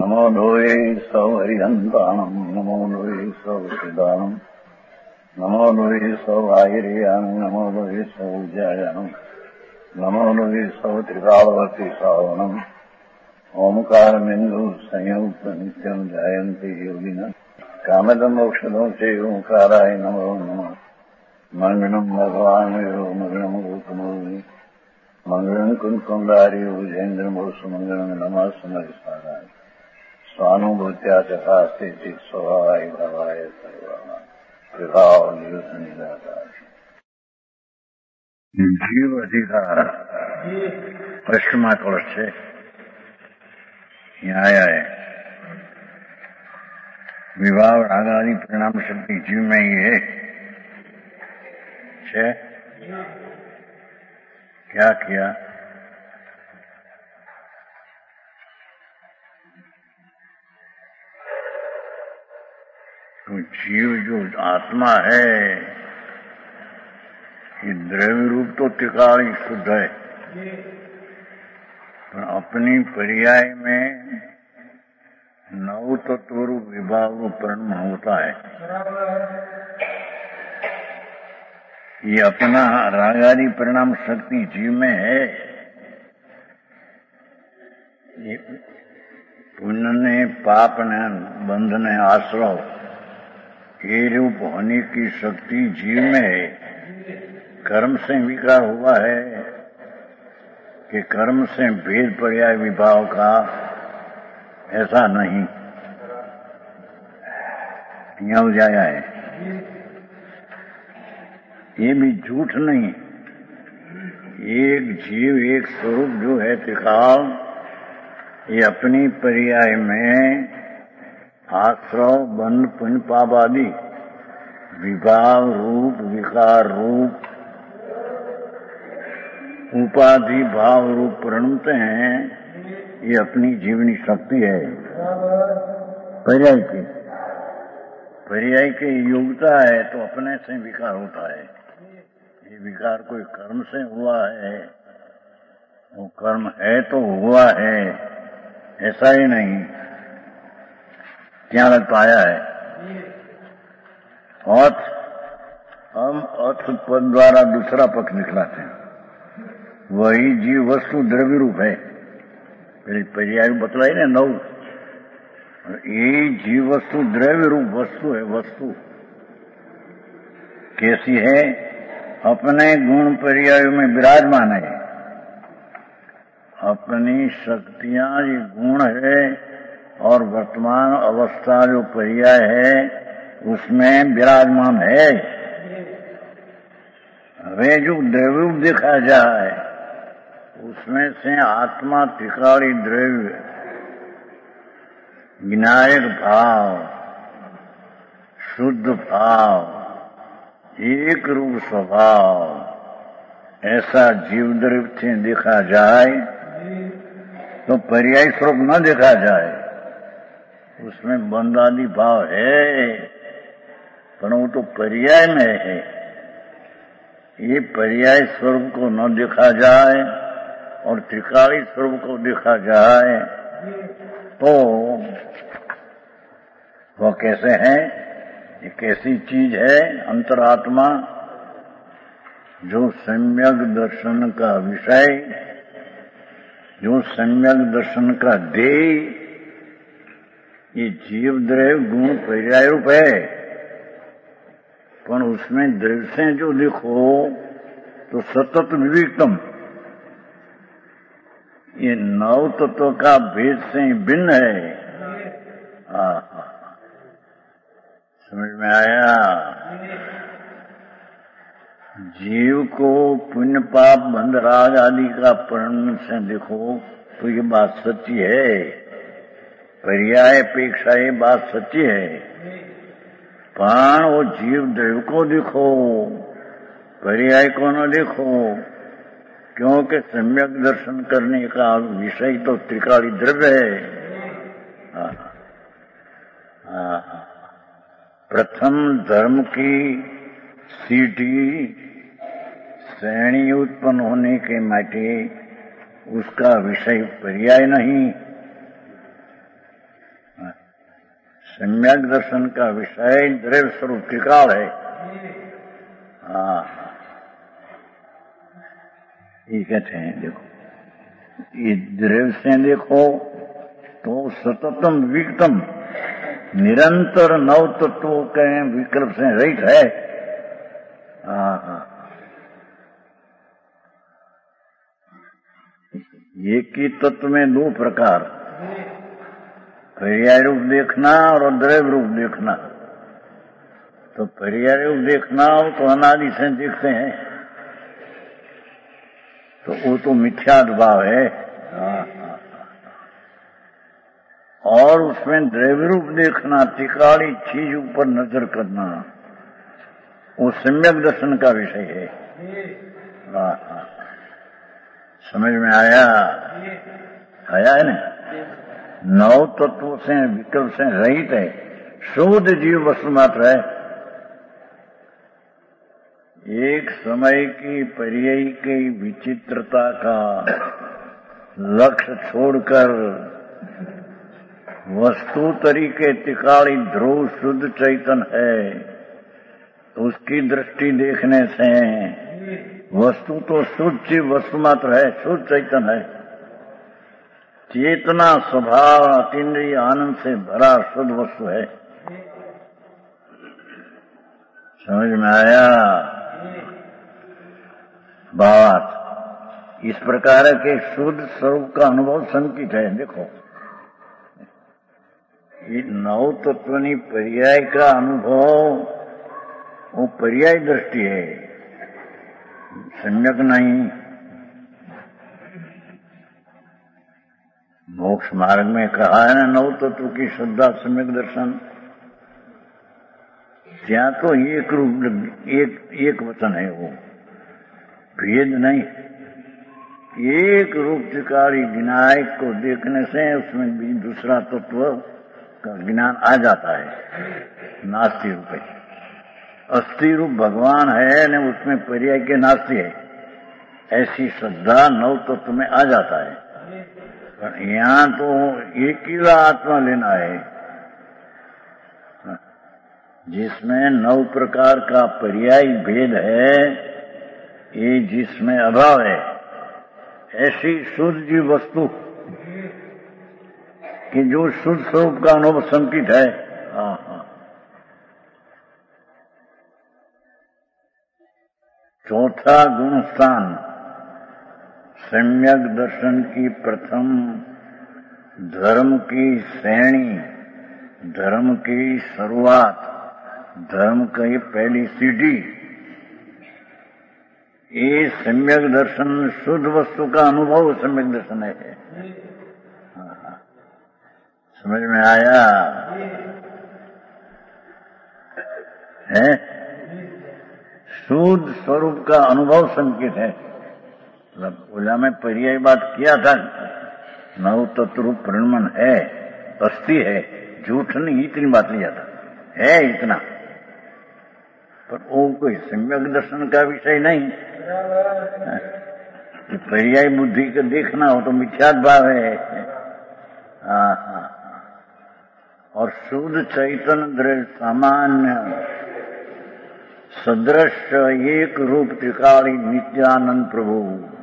नमो लोये सौहरिहन्ताणम् नमो लोये सौहृदानम् नमो लोये सौभागिर्यानम् नमो लोये सौज्यायानम् नमो लोये सौत्रिकालवर्ति सावनम् ओंकारमिन्दु संयुक्त नित्यम् जायन्ति योगिनः कामदम् मोक्षदम् च ओंकाराय नमो नमः मंगलम् भगवान् मंगलम् गौतमोऽग्नि मंगलम् कुंकुमधारी भुजेन्द्रमोसु मंगलम् नमः समरिसाराय स्वानुभूत्या चकास्ते स्वभावाय भावाय सर्वाणां विभाव निदाकार जीव अधिकार पश्चिमा कलश છે यहाँ आया है। विभाव राग आदि परिणाम शक्ति जीव में ही है। क्या किया? तो जीव जो आत्मा है ये द्रव्य रूप तो त्रिकाल शुद्ध है, पर अपनी पर्याय में नव तत्व रूप विभाव रूप परिणाम होता है। ये अपना रागादि परिणाम शक्ति जीव में है। ये पुण्य ने पाप ने बंध ने आश्रव ये रूप होने की शक्ति जीव में है। कर्म से विकार हुआ है कि कर्म से भेद पर्याय विभाव का, ऐसा नहीं। यहाँ उजाया है, ये भी झूठ नहीं। एक जीव एक स्वरूप जो है त्रिकाल, ये अपनी पर्याय में आश्रव बंध पुण्य पाप आदि विभाव रूप विकार रूप उपाधि भाव रूप परिणमते हैं। ये अपनी जीवनी शक्ति है। पर्याय की योग्यता है तो अपने से विकार होता है। ये विकार कोई कर्म से हुआ है, वो कर्म है तो हुआ है, ऐसा ही नहीं। क्या लग पाया है? अर्थ हम अर्थ पद द्वारा दूसरा पक्ष निकलाते हैं। वही जीव वस्तु द्रव्य रूप है। पहले पर्याय बतलाई ना नौ। ये जीव वस्तु द्रव्य रूप वस्तु है। वस्तु कैसी है? अपने गुण पर्यायों में विराजमान है। अपनी शक्तियां ये गुण है और वर्तमान अवस्था जो पर्याय है उसमें विराजमान है। वे जो द्रव्य देखा जाए उसमें से आत्मा त्रिकाली द्रव्य विनायक भाव शुद्ध भाव एक रूप स्वभाव ऐसा जीव द्रव्य से देखा जाए तो पर्याय स्वरूप न देखा जाए। उसमें बंध आदि भाव है पर वो तो पर्याय में है। ये पर्याय स्वरूप को न देखा जाए और त्रिकाली स्वरूप को देखा जाए तो वह कैसे है? ये कैसी चीज है? अंतरात्मा जो सम्यक दर्शन का विषय, जो सम्यक दर्शन का ध्येय, ये जीव द्रव्य गुण पर्याय रूप है। पर उसमें द्रव्य से जो देखो तो सतत विविक्तम, ये नव तत्व का भेद से भिन्न है। समझ में आया? जीव को पुण्य पाप बंध राग आदि का परिणाम से देखो तो ये बात सच्ची है। पर्याय अपेक्षा ये बात सच्ची है। पर वो जीव द्रव्य को देखो, पर्याय को न देखो, क्योंकि सम्यक दर्शन करने का विषय तो त्रिकाली द्रव्य है। प्रथम धर्म की सीढ़ी श्रेणी उत्पन्न होने के माटे उसका विषय पर्याय नहीं, सम्यक दर्शन का विषय द्रव्य स्वरूप त्रिकाल है। हाँ, ये कहते हैं देखो, ये द्रव्य से देखो तो सततम विकतम निरंतर नव तत्वों के विकल्प से रहित है। हाँ, एक ही तत्व में दो प्रकार, पर्याय रूप देखना और द्रव्य रूप देखना। तो पर्याय रूप देखना हो तो अनादि से देखते हैं, तो वो तो मिथ्याद भाव है। और उसमें द्रव्य रूप देखना, त्रिकाली चीज ऊपर नजर करना, वो सम्यक दर्शन का विषय है। समझ में आया? आया है ना? नौ तत्वों से विकल्प से रहित है, शुद्ध जीव वस्तु मात्र है। एक समय की पर्याय की विचित्रता का लक्ष्य छोड़कर वस्तु तरीके त्रिकाली ध्रुव शुद्ध चैतन है, तो उसकी दृष्टि देखने से वस्तु तो शुद्ध जीव वस्तु मात्र है, शुद्ध चैतन है। चेतना स्वभाव अतीन्द्रिय आनंद से भरा शुद्ध वस्तु है। समझ में आया बात? इस प्रकार के शुद्ध स्वरूप का अनुभव संकित है। देखो, ये नौ तत्वनी पर्याय का अनुभव वो पर्याय दृष्टि है, सम्यक नहीं। मोक्ष मार्ग में कहा है ना, नौ तत्व की श्रद्धा सम्यक दर्शन। क्या तो एक रूप एक वचन है, वो भेद नहीं। एक रूप त्रिकाली विनायक को देखने से उसमें भी दूसरा तत्व का ज्ञान आ जाता है। नास्ति रूप है, अस्थि रूप भगवान है न, उसमें पर्याय के नास्ति है। ऐसी श्रद्धा नौ तत्व में आ जाता है। पर यहाँ तो एक ही आत्मा लेना है, जिसमें नौ प्रकार का पर्याय भेद है, ये जिसमें अभाव है। ऐसी शुद्ध जीव वस्तु कि जो शुद्ध स्वरूप का अनुभव संकित है। चौथा गुण स्थान सम्यक दर्शन की प्रथम धर्म की श्रेणी, धर्म की शुरुआत, धर्म की पहली सीढ़ी, ये सम्यक दर्शन शुद्ध वस्तु का अनुभव सम्यक दर्शन है। समझ में आया है? शुद्ध स्वरूप का अनुभव संकेत है। ओला में पर्याय बात किया था, नव तत्व प्रणमन है, अस्थि है, झूठ नहीं, इतनी बात नहीं जाता है इतना। पर वो कोई सम्यक दर्शन का विषय नहीं कि पर्याय बुद्धि को देखना हो तो मिथ्यात्व भाव है। हाँ, और शुद्ध चैतन्य दृढ़ सामान्य सदृश एक रूप त्रिकाली नित्यानंद प्रभु,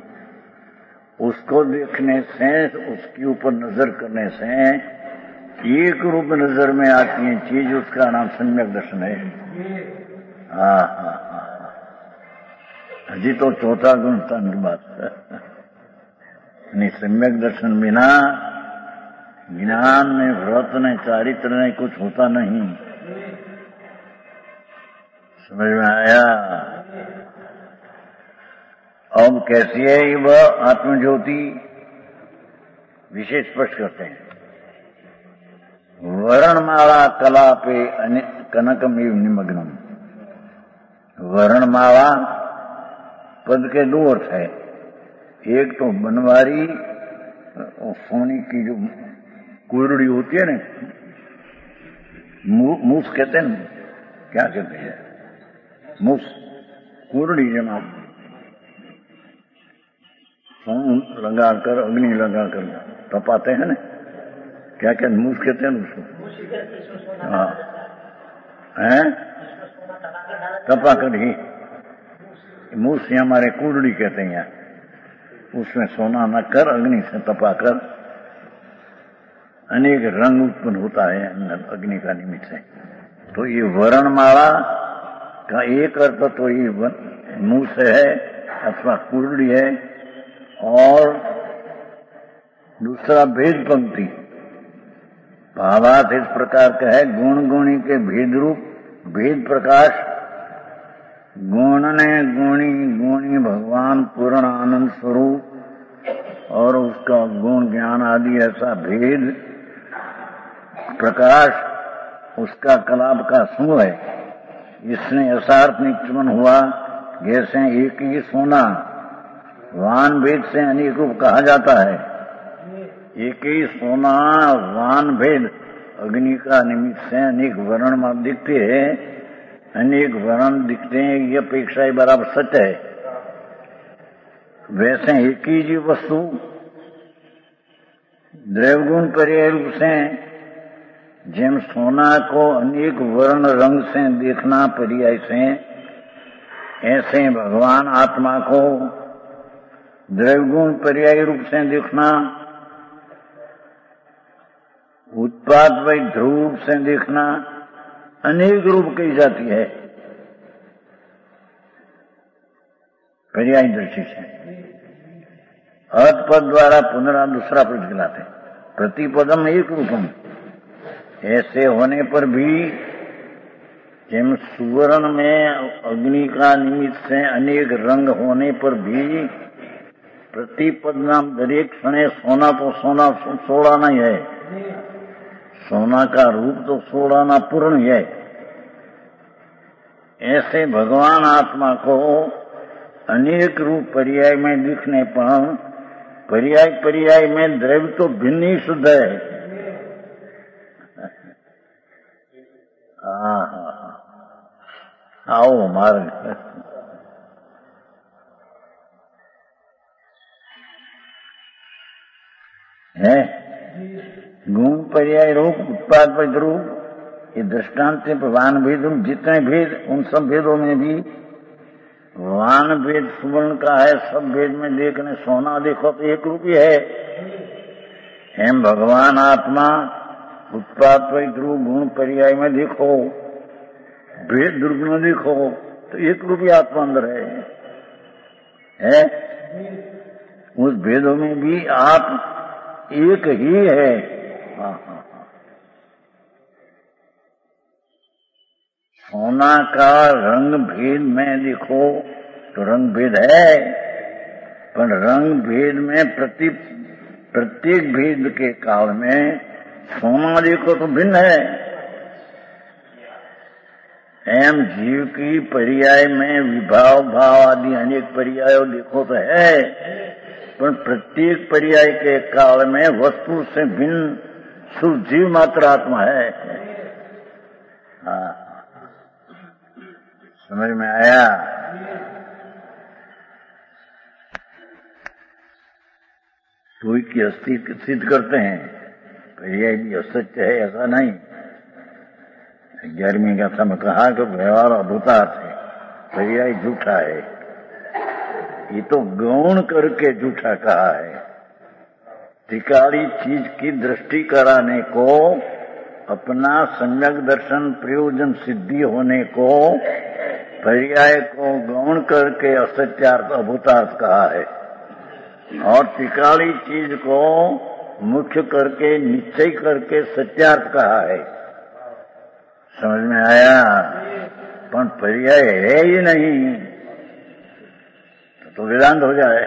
उसको देखने से, उसके ऊपर नजर करने से एक रूप नजर में आती है चीज, उसका नाम सम्यक दर्शन है। अजी तो चौथा गुण स्थान की बात नहीं। सम्यक दर्शन बिना ज्ञान ने, व्रत ने, चारित्र ने कुछ होता नहीं। समझ में आया? अब कैसी है वह आत्मज्योति? विशेष स्पष्ट करते हैं। वर्णमाला कला पे कनकमेव निमग्नम। वर्णमाला पद के दो अर्थ है। एक तो बनवारी और सोने की जो कुरड़ी होती है ना, मूस कहते हैं ना, क्या कहते हैं, मूस, कुरड़ी जमा लगाकर, अग्नि लगाकर तपाते हैं ना, क्या कहते मूस कहते हैं उसको? हाँ है तपाकर ही मूस से हमारे कुंडली कहते हैं। उसमें सोना न कर अग्नि से तपाकर अनेक रंग उत्पन्न होता है अग्नि का निमित्त से। तो ये वर्णमाला का एक अर्थ तो ये मूस है अथवा कुंडली है, और दूसरा भेद पंक्ति भावार्थ इस प्रकार का है। गुण गुणी के भेद रूप भेद प्रकाश, गुण ने गुणी गुणी भगवान पूर्ण आनंद स्वरूप, और उसका गुण ज्ञान आदि ऐसा भेद प्रकाश उसका कलाप का समूह है। इसने ऐसा अर्थ निचमन हुआ जैसे एक ही सोना वान भेद से अनेक रूप कहा जाता है। एक ही सोना वान भेद अग्नि का निमित्त से अनेक वर्ण दिखते हैं, अनेक वर्ण दिखते हैं, ये अपेक्षा ही बराबर सच है। वैसे एक ही जीव वस्तु द्रव्यगुण पर्याय रूप से जिन सोना को अनेक वर्ण रंग से देखना पर्याय से, ऐसे भगवान आत्मा को द्रव्यगुण पर्याय रूप से देखना, उत्पाद व ध्रुव रूप से देखना, अनेक रूप कही जाती है पर्याय दृष्टि से। अर्थ पद द्वारा पुनरा दूसरा पद कहलाते, प्रतिपदम एक रूपम। ऐसे होने पर भी जिन सुवर्ण में अग्नि का निमित्त से अनेक रंग होने पर भी प्रतिपद नाम दरेक क्षण सोना तो सोना सोड़ाना ही है, सोना का रूप तो सोड़ाना पूर्ण है। ऐसे भगवान आत्मा को अनेक रूप पर्याय में दिखने पर पर्याय पर्याय में द्रव्य तो भिन्न ही शुद्ध है। आओ मार्ग है गुण पर्याय रूप उत्पाद पर रूप, ये दृष्टांत से वान भेद रूप जितने भेद उन सब भेदों में भी वान भेद सुवर्ण का है। सब भेद में देखने सोना देखो तो एक रूप ही है। हम भगवान आत्मा उत्पाद पर रूप गुण पर्याय में देखो, भेद दुर्गुण देखो तो एक रूप ही आत्मा अंदर है? उस भेदों में भी आप एक ही है। सोना का रंग भेद में देखो तो रंग भेद है, पर रंग भेद में प्रत्येक भेद के काल में सोना देखो तो भिन्न है। एम जीव की पर्याय में विभाव भाव आदि अनेक पर्याय देखो तो है, पर प्रत्येक पर्याय के काल में वस्तु से भिन्न शुद्ध जीव मात्र आत्मा है। हाँ, समझ में आया? कोई की अस्तित्व सिद्ध करते हैं, पर्याय भी असत्य है ऐसा नहीं। 11वीं कक्षा में कहा कि व्यवहार अभूतार्थ है, पर्याय झूठा है। ये तो गौण करके झूठा कहा है। त्रिकाली चीज की दृष्टि कराने को, अपना सम्यक दर्शन प्रयोजन सिद्धि होने को, पर्याय को गौण करके असत्यार्थ अभूतार्थ कहा है, और त्रिकाली चीज को मुख्य करके निश्चय करके सत्यार्थ कहा है। समझ में आया? पर पर्याय है ही नहीं तो वेदांत हो जाए।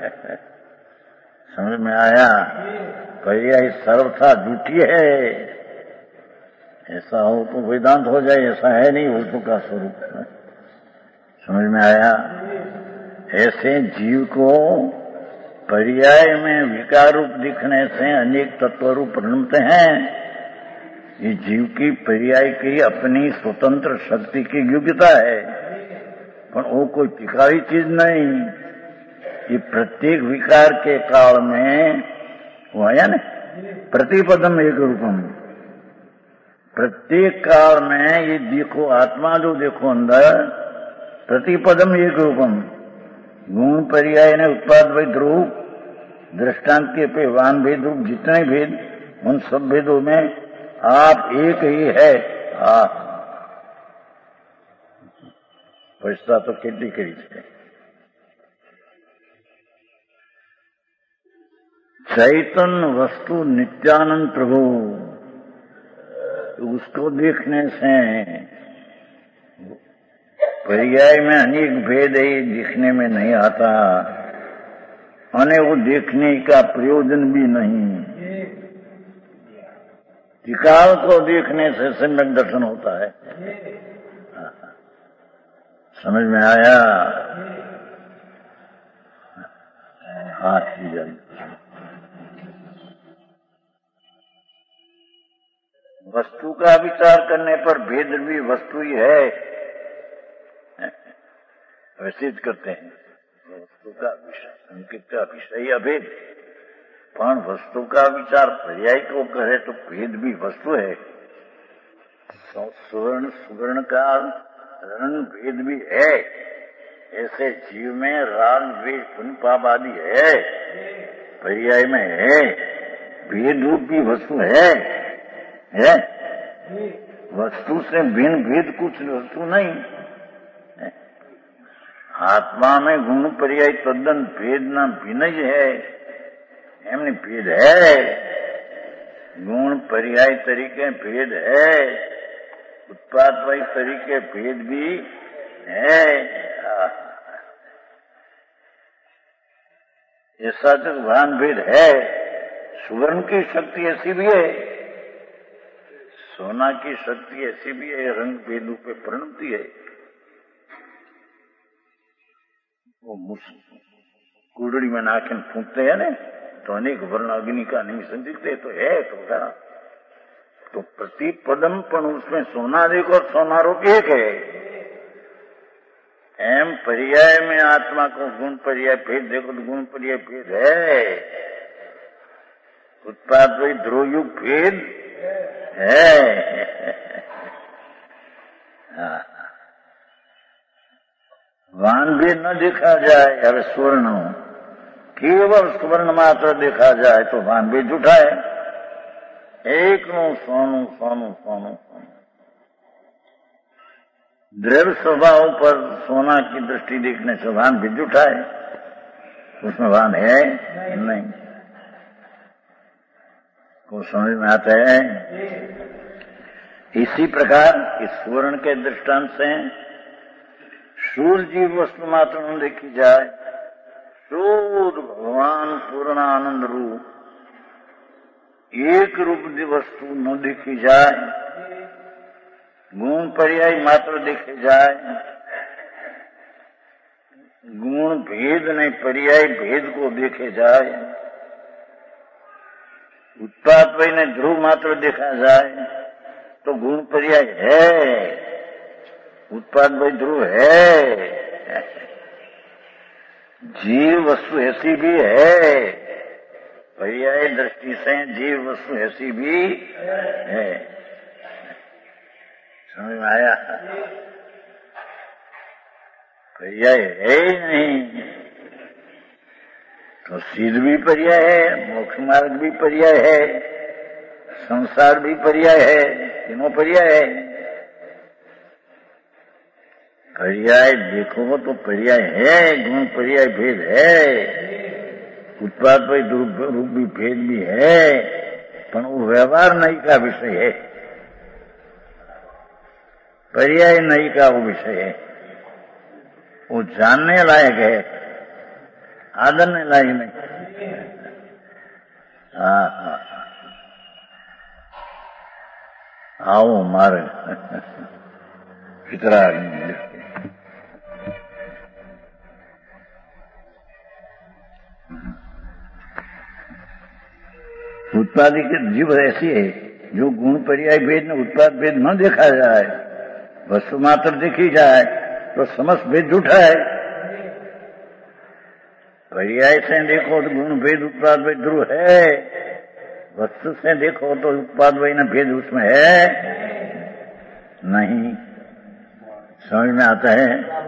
समझ में आया? पर्याय सर्वथा झूठी है, ऐसा हो तो वेदांत हो जाए, ऐसा है नहीं वस्तु का स्वरूप। समझ में आया? ऐसे जीव को पर्याय में विकार रूप दिखने से अनेक तत्व रूप परिणमते हैं। ये जीव की पर्याय की अपनी स्वतंत्र शक्ति की योग्यता है, पर वो कोई त्रिकाली चीज नहीं। ये प्रत्येक विकार के काल में वो है ना, प्रतिपदम एक रूपम। प्रत्येक काल में ये देखो, आत्मा जो देखो अंदर, प्रतिपदम एक रूपम। गुण पर्याय ने उत्पाद वैध रूप दृष्टांत के पे वान भेद रूप जितने भेद, उन सब भेदों में आप एक ही है। पैसा तो खेती करी थे। चैतन्य वस्तु नित्यानंद प्रभु, उसको देखने से पर्याय में अनेक भेद है, दिखने में नहीं आता, और वो देखने का प्रयोजन भी नहीं। त्रिकाल को देखने से सम्यक दर्शन होता है। समझ में आया? हाथ की जाए। वस्तु का विचार करने पर भेद भी वस्तु ही है, वैसे करते हैं। वस्तु का विषय, संकेत का विषय अभेद, पर वस्तु का विचार पर्याय को करे तो भेद भी वस्तु है। सुवर्ण सुवर्ण का रंग भेद भी है, ऐसे जीव में राग द्वेष पुण्य पाप आदि है, पर्याय में है। भेद रूप भी वस्तु है। वस्तु से भिन्न भेद कुछ वस्तु नहीं। आत्मा में गुण पर्याय तद्दन भेद न भिन्न ही है, एमने भेद है। गुण पर्याय तरीके भेद है, उत्पाद वाई तरीके भेद भी है। ऐसा तो भान भेद है। सुवर्ण की शक्ति ऐसी भी है, सोना की शक्ति ऐसी भी है, रंग भेदों पे परिणमती है। वो कुड़ड़ी में नाखन फूंकते हैं ना, तो अनेक वर्ण अग्नि का निमिषन दिखते तो है तो प्रतिपदम पण उसमें सोना देखो, सोना रूप एक है। एम पर्याय में आत्मा को गुण पर्याय भेद देखो तो गुण पर्याय भेद है। उत्पाद वही ध्रुवयुग भेद है। वान भेद न देखा जाए, अरे स्वर्ण केवल स्वर्ण मात्र देखा जाए तो वान भेद झूठा है। एक नो सोनू सोनू सोनू सोनू, द्रव्य स्वभाव पर सोना की दृष्टि देखने से वान भेद झूठा है, उसमें वान है नहीं। को समझ में आता है? इसी प्रकार इस स्वर्ण के दृष्टांत से शूल जीव वस्तु मात्र न देखी जाए, शुद्ध भगवान पूर्ण आनंद रूप एक रूप वस्तु न देखी जाए, गुण पर्याय मात्र देखे जाए, गुण भेद नहीं पर्याय भेद को देखे जाए, उत्पाद वही ने ध्रुव मात्र देखा जाए तो गुण पर्याय है, उत्पाद वही ध्रुव है। जीव वस्तु ऐसी भी है, पर्याय दृष्टि से जीव वस्तु ऐसी भी है। समझ में आया? पर्याय है ही नहीं तो सिद्ध भी पर्याय है, मोक्ष मार्ग भी पर्याय है, संसार भी पर्याय है, तीनों पर्याय है। पर्याय देखो तो पर्याय है, गुण पर्याय भेद है, उत्पाद पर रूप भी भेद भी है, पर वो व्यवहार नहीं का विषय है, पर्याय नहीं का वो विषय है। वो जानने लायक है, आदरने लायक नहीं। हाँ आओ मारे कितना उत्पादी के जीव ऐसी है जो गुण पर्याय भेद में उत्पाद भेद न देखा जाए, वस्तु मात्र देखी जाए तो समस्त भेद झूठा है। पर्याय से देखो तो गुण भेद उत्पाद भेद ध्रुव है, वस्तु से देखो तो उत्पाद वही न भेद उसमें है नहीं। समझ में आता है?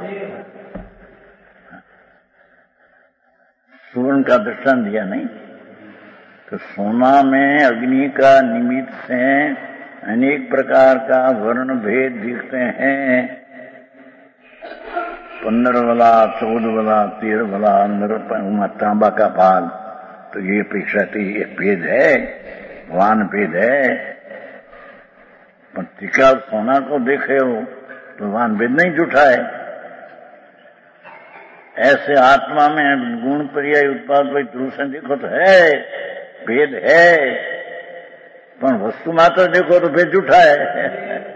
सुवर्ण का दृष्टांत दिया नहीं तो सोना में अग्नि का निमित्त से अनेक प्रकार का वर्ण भेद दिखते हैं। 15 वाला, 14 वाला, 13 वाला, तांबा का भाग, तो ये अपेक्षा एक भेद है, वान भेद है। पर त्रिकाल सोना को देखे हो तो वान भेद नहीं जुटा है। ऐसे आत्मा में गुण पर्याय उत्पाद भाई ध्रुव से देखो तो है, भेद है, पर वस्तु मात्र देखो तो भेद जुटा है।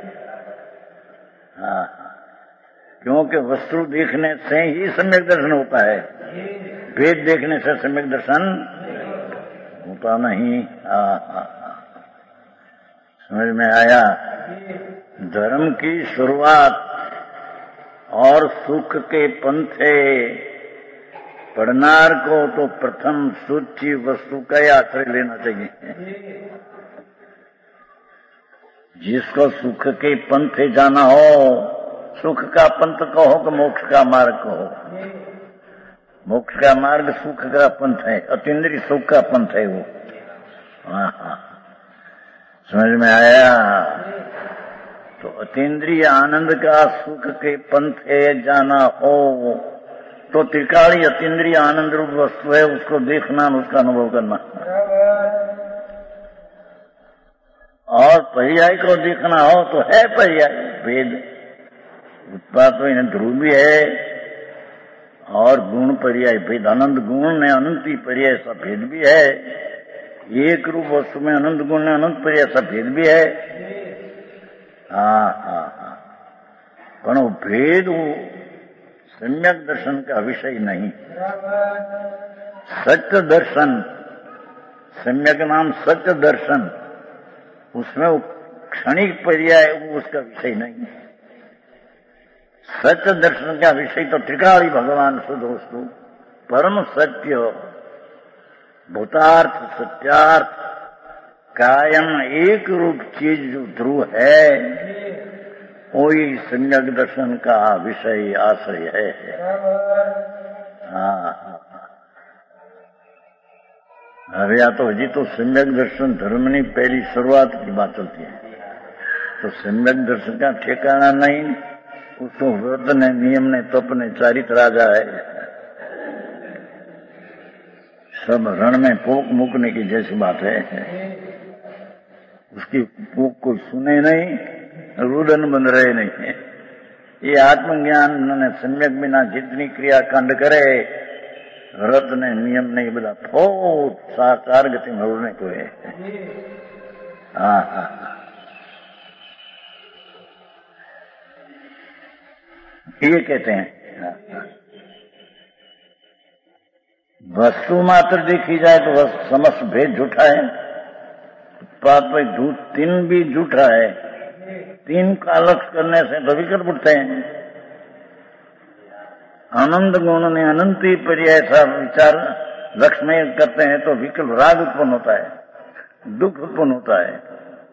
हाँ, क्योंकि वस्तु देखने से ही सम्यक दर्शन होता है, भेद देखने से सम्यक दर्शन होता नहीं। समझ में आया? धर्म की शुरुआत और सुख के पंथे पढ़नार को तो प्रथम सूची वस्तु का ही आश्रय लेना चाहिए। जिसको सुख के पंथे जाना हो, सुख का पंथ कहो कि मोक्ष का मार्ग कहो, मोक्ष का मार्ग सुख का पंथ है, अतीन्द्रिय सुख का पंथ है वो। समझ में आया? तो अतीन्द्रिय आनंद का सुख के पंथे जाना हो तो त्रिकाली अतीन्द्रिय आनंद रूप वस्तु है, उसको देखना, उसका अनुभव करना। और पर्याय को देखना हो तो है पर्याय भेद, उत्पाद तो इन्हें ध्रुव भी है और गुण पर्याय भेद, अनंत गुण ने अनंती पर्याय सा भेद भी है। एक रूप वस्तु में अनंत गुण ने अनंत पर्याय सा भेद भी है। हाँ, पर वो भेद सम्यक दर्शन का विषय नहीं। सत्य दर्शन, सम्यक नाम सत्य दर्शन, उसमें वो क्षणिक पर्याय वो उसका विषय नहीं। सत्य दर्शन का विषय तो त्रिकाली भगवान शुद्ध वस्तु, परम सत्य, भूतार्थ, सत्यार्थ, कायम एक रूप चीज जो ध्रुव है, वही सम्यक दर्शन का विषय आश्रय है। हाँ, अरे या तो जी तो सम्यक दर्शन धर्म नहीं, पहली शुरुआत की बात चलती है। तो सम्यक दर्शन का ठिकाना नहीं, उसको व्रत ने, नियम ने, तप ने, चारित्र राजा है। सब रण में पोक मुकने की जैसी बात है। उसकी पोक कोई सुने नहीं, रुदन बन रहे नहीं। ये आत्मज्ञान ने सम्यक बिना जितनी क्रिया कांड करे, व्रत ने, नियम नहीं, बता फोट साकार गति में उड़ने को है। ये कहते हैं वस्तु मात्र देखी जाए तो वह समस्त भेद झूठा है। बात भाई तीन भी झूठा है। तीन का अलग करने से तो विकल्प उठते हैं। आनंद गुण ने अनंती पर्याय ऐसा विचार लक्ष्य में करते हैं तो विकल्प राग उत्पन्न होता है, दुख उत्पन्न होता है।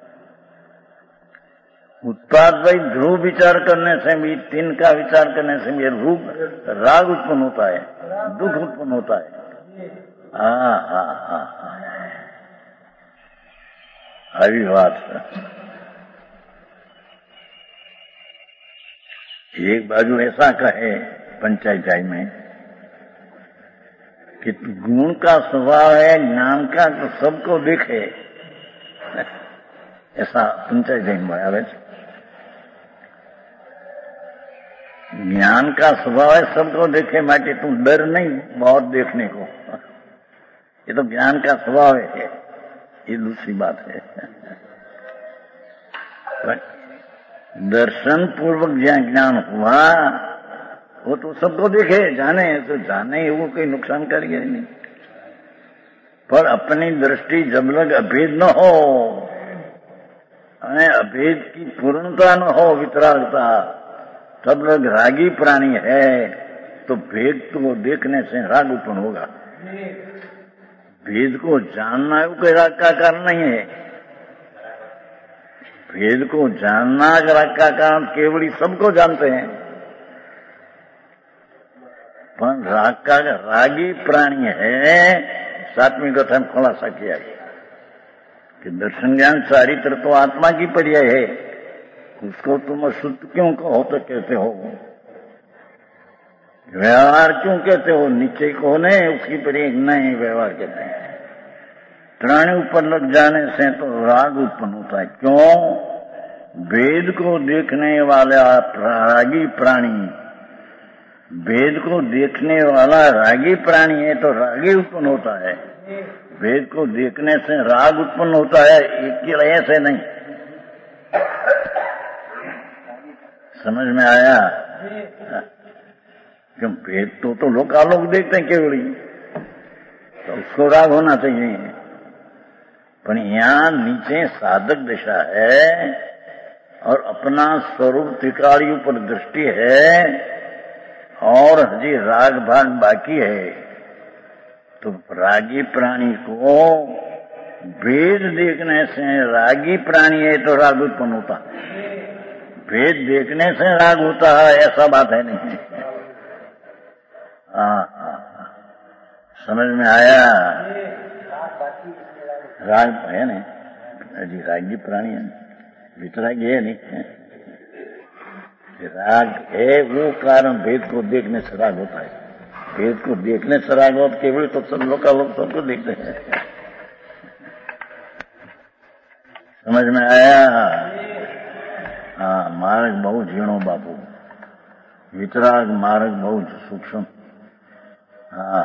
उत्पाद भाई ध्रुव विचार करने से भी, तीन का विचार करने से भी रूप राग उत्पन्न होता है, दुख उत्पन्न होता है। अभी बात एक बाजू ऐसा कहे पंचायत जाय में कि गुण का स्वभाव है, ज्ञान का तो सबको देखे, ऐसा पंचायत जाय में आवे। ज्ञान का स्वभाव है सबको देखे, माटे तू डर नहीं बहुत देखने को, ये तो ज्ञान का स्वभाव है। ये दूसरी बात है। दर्शन पूर्वक ज्ञान हुआ वो तो सबको देखे, जाने, तो जाने वो कोई नुकसान करेगा नहीं। पर अपनी दृष्टि जब लग अभेद न हो, अभेद की पूर्णता न हो, वितरागता, तब लग रागी प्राणी है तो भेद तो देखने से राग उत्पन्न होगा। भेद को जानना है कोई राग का कारण नहीं है। भेद को जानना राग का कारण केवल सबको जानते हैं, पर राग का रागी प्राणी है। सातवीं कथा में खुलासा किया कि दर्शन ज्ञान चारित्र तो आत्मा की पर्याय है, उसको तुम अशुद्ध क्यों कहो तो कहते हो, व्यवहार क्यों कहते हो, नीचे को नहीं उसकी पर्याय नहीं व्यवहार कहते हैं। त्राणी ऊपर लग जाने से तो राग उत्पन्न होता है। क्यों? वेद को देखने वाला रागी प्राणी, वेद को देखने वाला रागी प्राणी है तो रागी उत्पन्न होता है। वेद को देखने से राग उत्पन्न होता है, एक ही ऐसे नहीं। समझ में आया? क्यों? वेद तो लोकालोक देखते हैं केवल, तो उसको राग होना चाहिए। पर यहाँ नीचे साधक दशा है और अपना स्वरूप त्रिकाली ऊपर दृष्टि है और हजी राग भाग बाकी है, तो रागी प्राणी को वेद देखने से रागी प्राणी है तो राग उत्पन्न होता, वेद देखने से राग होता है ऐसा बात है नहीं। समझ में आया? राग है नहीं जी, रागी प्राणी है, वितरागी है नहीं। राग है वो कारण वेद को देखने से राग होता है। वेद को देखने से राग होता केवल तो सब लोग सबको देखते हैं। समझ में आया? हाँ, मार्ग बहुत झीणो बापू, वितराग मार्ग बहुत सूक्ष्म। हाँ,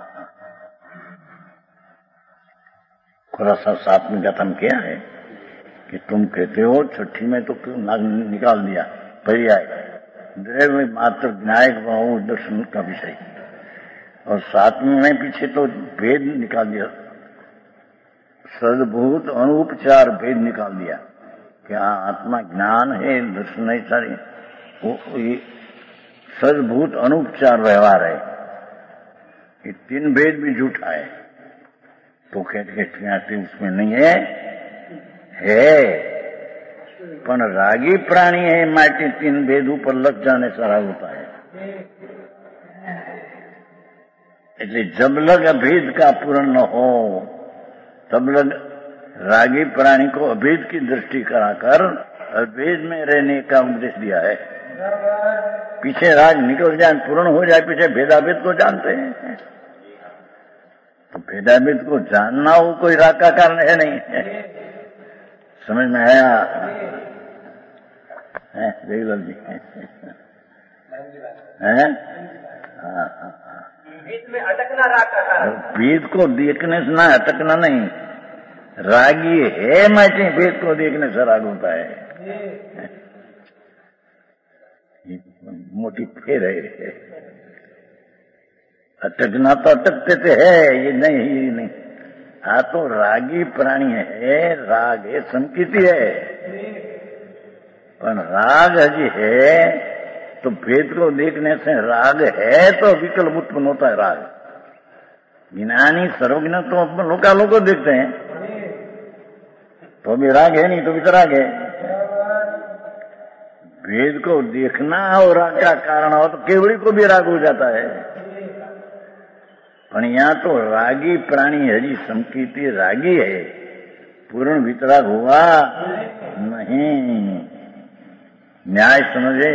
खुलासा सातवीं कथा में क्या है कि तुम कहते हो छठी में तो नाग निकाल दिया पर्याय, द्रव्य में मात्र विनायक भाव दर्शन का विषय, और सातवीं में पीछे तो भेद निकाल दिया, सद्भूत अनुपचार भेद निकाल दिया। क्या आत्मा ज्ञान है, दर्शन नहीं सारे, वो सद्भूत अनुपचार व्यवहार है। ये तीन भेद भी झूठा है। तो कहते उसमें नहीं है पर रागी प्राणी है, माटी तीन भेद ऊपर लग जाने से राग होता है। इसलिए जब लग अभेद का पूर्ण न हो तब लग रागी प्राणी को अभेद की दृष्टि कराकर अभेद में रहने का उपदेश दिया है। पीछे राग निकल जाए, पूर्ण हो जाए, पीछे भेदाभेद को जानते हैं। तो भेदाभेद को जानना वो कोई राग का कारण है नहीं है। समझ में आया? देवलाल जी है? बीच में अटकना राग का कारण। वेद को देखने से ना अटकना नहीं, रागी है मैं वेद को देखने से राग होता है। मोटी फेर है। अटकना तो अटकते थे है, ये नहीं। हाँ तो रागी प्राणी है, राग है, संकीर्ति है, पर राग हजी है तो भेद को देखने से राग है तो विकल्प उत्पन्न होता है। राग ज्ञानी सर्वज्ञ तो अपन लोकालोक को देखते हैं तो भी राग है, नहीं तो भी तो राग है। भेद को देखना और राग का कारण हो तो केवड़ी को भी राग हो जाता है। पर यहाँ तो रागी प्राणी हजी संकीर्ति रागी है, पूर्ण वितराग हुआ नहीं। न्याय समझे?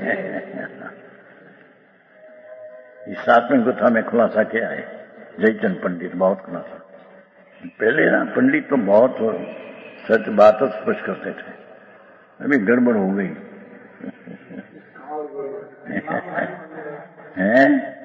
इस सातवें कथा में खुलासा क्या है? जयचंद पंडित बहुत खुलासा। पहले ना पंडित तो बहुत सच बात स्पष्ट करते थे, अभी गड़बड़ हो गई है।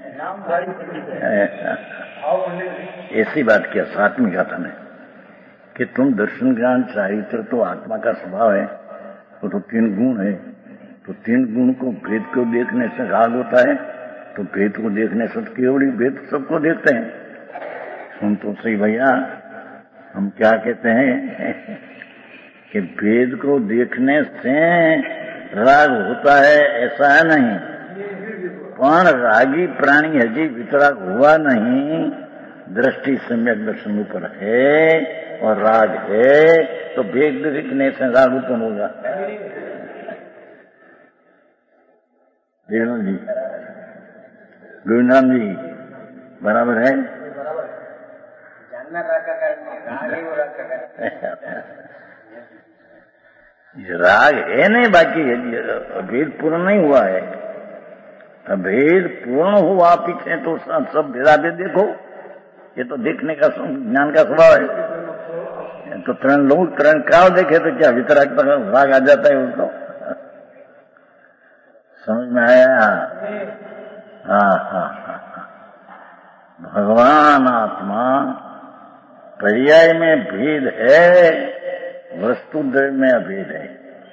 ऐसी बात किया सातवीं कथा में कि तुम दर्शन ज्ञान चारित्र तो आत्मा का स्वभाव है, वो तो तीन गुण है, तो तीन गुण को भेद को देखने से राग होता है, तो भेद को देखने से केवल भेद सबको देखते हैं। सुन तो सही भैया, हम क्या कहते हैं कि भेद को देखने से राग होता है ऐसा है नहीं, पण रागी प्राणी हजी वितराग हुआ नहीं दृष्टि सम्यक दर्शन ऊपर है और राग है, तो भेद दिखने से राग उत्पन्न होगा। जी गुरुनाम जी बराबर है। जानना राग का कारण है, राग है वो राग का कारण। राग है नहीं, बाकी भेद पूर्ण नहीं हुआ है। भेद पूर्ण हुआ पीछे तो सब भेदाभेद देखो, ये तो देखने का ज्ञान का स्वभाव है। तो तरण लोग तरण काल देखे तो क्या वितराग राग आ जाता है उसको, समझ में आया? हाँ हाँ हाँ। भगवान आत्मा पर्याय में भेद है, वस्तु द्रव्य में अभेद है।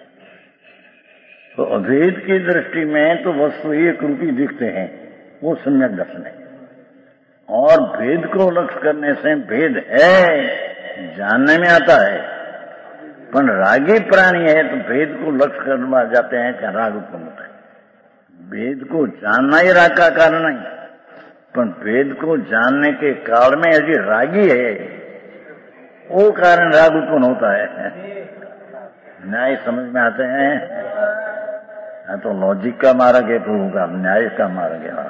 तो अभेद की दृष्टि में तो वस्तु एक रूपी दिखते हैं, वो सम्यक दर्शन है। और भेद को लक्ष्य करने से भेद है जानने में आता है, पर रागी प्राणी है तो भेद को लक्ष्य करना जाते हैं कि राग उत्पन्न होता है। भेद को जानना ही राग का कारण नहीं, पर भेद को जानने के काल में यदि रागी है वो कारण राग उत्पन्न होता है। न्याय समझ में आते हैं? तो लॉजिक का मार्ग है प्रभु का, न्याय का मार्ग है।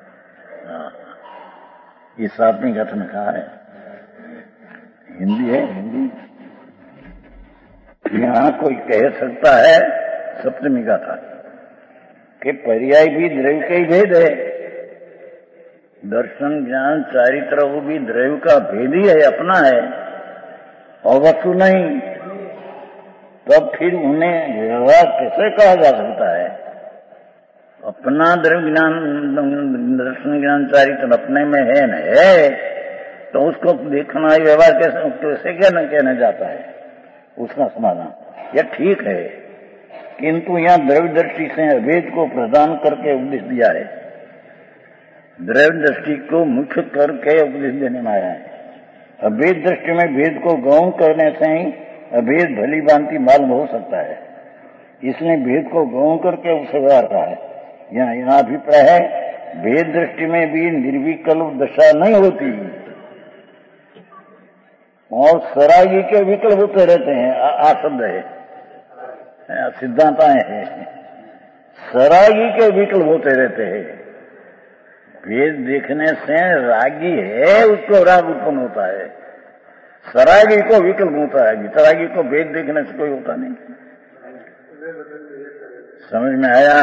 ये सातवीं कथन कहा है, हिंदी है हिंदी। यहां कोई कह सकता है सप्तमी का था कि पर्याय भी द्रव्य का ही भेद है, दर्शन ज्ञान चारित्र वो भी द्रव्य का भेद ही है, अपना है और वस्तु नहीं। तब फिर उन्हें व्यवहार कैसे कहा जा सकता है? अपना द्रव्य ज्ञान दर्शन ज्ञान चारित्र अपने में है न है, तो उसको देखना ही व्यवहार कैसे कहना जाता है? उसका समाधान यह ठीक है, किंतु यहाँ द्रव्य दृष्टि से अभेद को प्रदान करके उपदेश दिया है। द्रव्य दृष्टि को मुख्य करके उपदेश देने में आया है। अभेद दृष्टि में भेद को गौण करने से ही अभेद भली भांति मालूम हो सकता है, इसलिए भेद को गौण करके उसे व्यवहार कहा है। यहाँ अभिप्राय है भेद दृष्टि में भी निर्विकल्प दशा नहीं होती और सरागी के विकल्प होते रहते हैं। आ शब्द है, सिद्धांत है, सरागी के विकल्प होते रहते हैं। भेद देखने से रागी है उसको राग उत्पन्न होता है, सरागी को विकल्प होता है, वितरागी को भेद देखने से कोई होता नहीं। समझ में आया?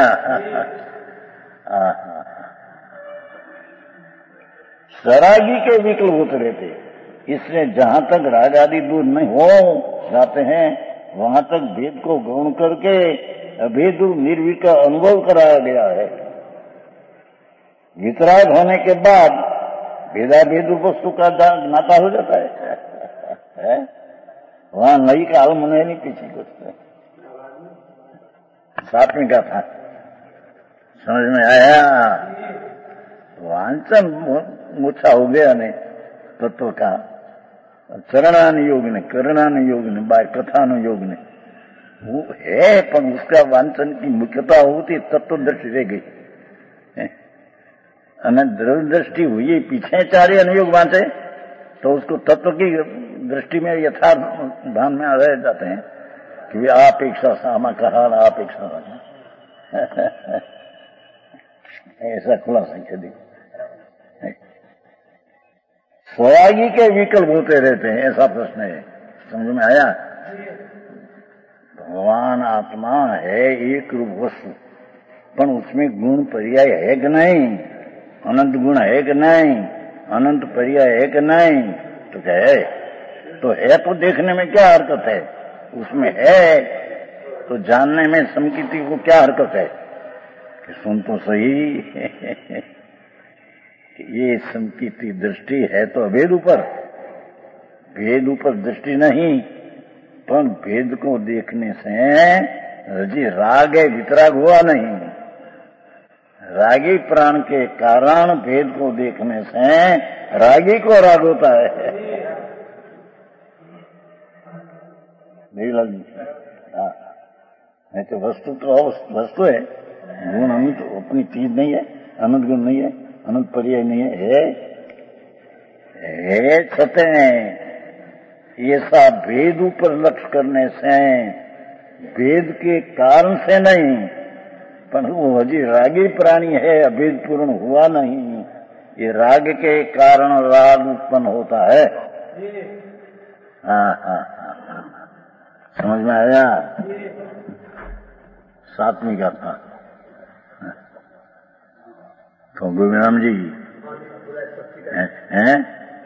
सरागी के विकल्प होते रहते, इसलिए जहां तक राग आदि दूर नहीं हो जाते हैं वहां तक भेद को गौण करके अभेद निर्विक का अनुभव कराया गया है। वितराग होने के बाद भेदाभेद वस्तु का नाता हो जाता है, वहां नई का हाल मन है नहीं पीछे कुछ। सातवीं का था, समझ में आया? वांचन मूर्छा हो गया ने तत्व का, चरणानुयोग ने करणानुयोग ने बाय कथानुयोग ने वो है, पर उसका वांचन की मुख्यता होती तत्व दृष्टि रह गई અને દ્રવ્ય दृष्टि हुई पीछे चारे अनुयोग वांचे तो उसको तत्व की दृष्टि में यथार्थ भान में रह जाते हैं कि अपेक्षा सामा कहा अपेक्षा ऐसा खुलासा कर दी। स्वयागी के विकल्प होते रहते हैं, ऐसा प्रश्न है। समझ में आया? भगवान आत्मा है एक रूप वस्तु, पर उसमें गुण पर्याय है कि नहीं? अनंत गुण है कि नहीं? अनंत पर्याय है कि नहीं? तो क्या है? तो है तो देखने में क्या हरकत है? उसमें है तो जानने में समकीर्ति को क्या हरकत है? कि सुन तो सही ये समकीर्ति दृष्टि है तो अभेद ऊपर, भेद ऊपर दृष्टि नहीं, पर भेद को देखने से जी राग है वितराग हुआ नहीं। रागी प्राण के कारण भेद को देखने से रागी को राग होता है। नहीं लगी? नहीं तो वस्तु तो वस्तु है, गुण अनंत अपनी चीज नहीं है, अनंत गुण नहीं है, अनंत पर्याय नहीं है, है छतें। ऐसा भेद ऊपर लक्ष्य करने से, भेद के कारण से नहीं, पर वो हजी रागी प्राणी है, अभेद पूर्ण हुआ नहीं। ये राग के कारण राग उत्पन्न होता है। हाँ हाँ हाँ, समझ में आया? सातवीं का था तो गोविंद जी हैं?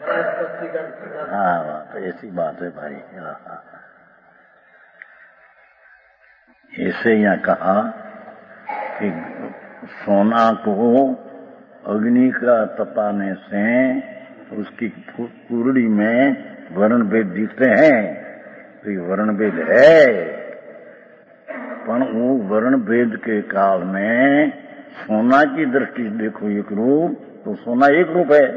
हाँ, तो ऐसी बात है भाई। हाँ, ऐसे यहाँ कहा कि सोना को अग्नि का तपाने से उसकी कुरड़ी में वर्ण भेद दिखते हैं, तो ये वर्ण भेद है। पर वो वर्ण भेद के काल में सोना की दृष्टि देखो एक रूप, तो सोना एक रूप है।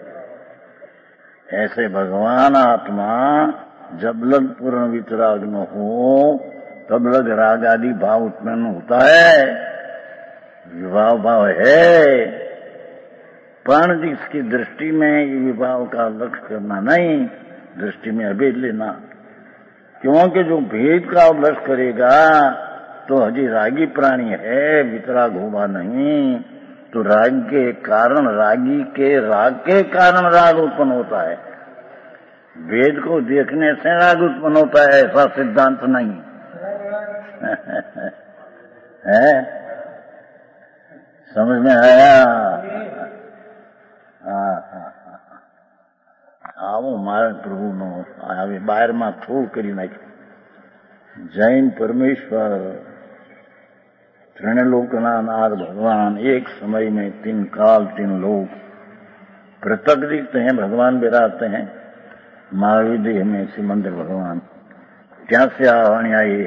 ऐसे भगवान आत्मा जब लग पूर्ण वितराग न हो तब लग राग आदि भाव उत्पन्न होता है, विवाह भाव है। पण जिसकी दृष्टि में विवाह का लक्ष्य करना नहीं, दृष्टि में अभेद लेना। क्योंकि जो भेद का लक्ष्य करेगा तो हजी रागी प्राणी है, वितराग होगा नहीं। तो राग के कारण, रागी के राग के कारण राग उत्पन्न होता है। वेद को देखने से राग उत्पन्न होता है, ऐसा सिद्धांत नहीं है। समझ में आया? આવો મારા પ્રભુનો હવે બહારમાં થોડું કરી નાખ્યું। જૈન પરમેશ્વર, ત્રણલોકના નાથ भगवान, एक समय में तीन काल तीन लोक पृथक दिखते हैं, भगवान विराजते हैं। महावीर देह में सिमंदर भगवान ત્યાં से आवाणी आई।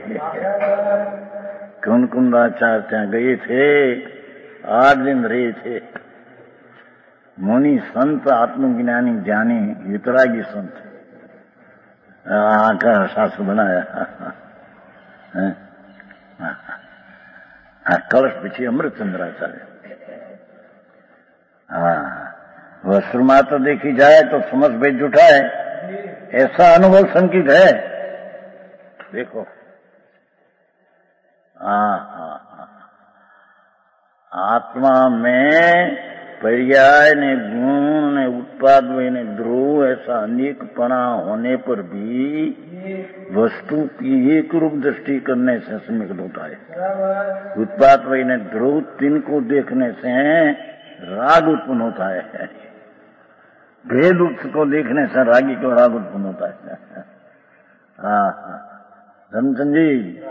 कुंकुंदाचार्य ત્યાં गए थे, 8 दिन रहे थे। मुनि संत आत्मज्ञानी ज्ञानी वितरागी संत का शास्त्र बनाया। कलश पीछे अमृत चंद्राचार्य। वस्त्र मात्र देखी जाए तो समझ भेद जुटा है, ऐसा अनुभव संकित है। देखो आत्मा में पर्याय ने गुण ने उत्पाद ने ध्रुव ऐसा अनेकपणा होने पर भी वस्तु की एक रूप दृष्टि करने से समीकट होता है। उत्पाद ने ध्रुव तीन को देखने से राग उत्पन्न होता है। भेद को देखने से रागी को राग उत्पन्न होता है। धनचंद जी,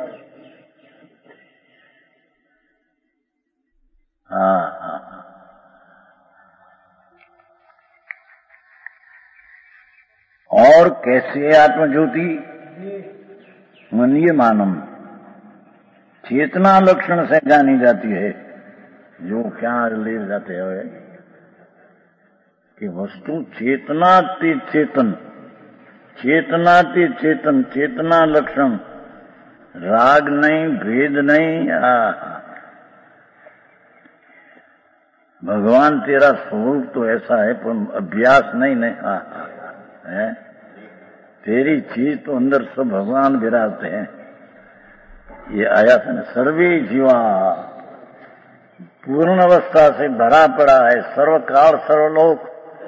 और कैसे आत्मज्योति मनीयमानम चेतना लक्षण से जानी जाती है। जो क्या ले जाते हैं कि वस्तु चेतनातीत चेतन, चेतनातीत चेतन, चेतना लक्षण, राग नहीं, भेद नहीं। भगवान तेरा स्वरूप तो ऐसा है, पर अभ्यास नहीं है। तेरी चीज तो अंदर सब भगवान विराजते हैं। ये आया था ना, सर्वे जीवा पूर्ण अवस्था से भरा पड़ा है, सर्वकाल सर्वलोक।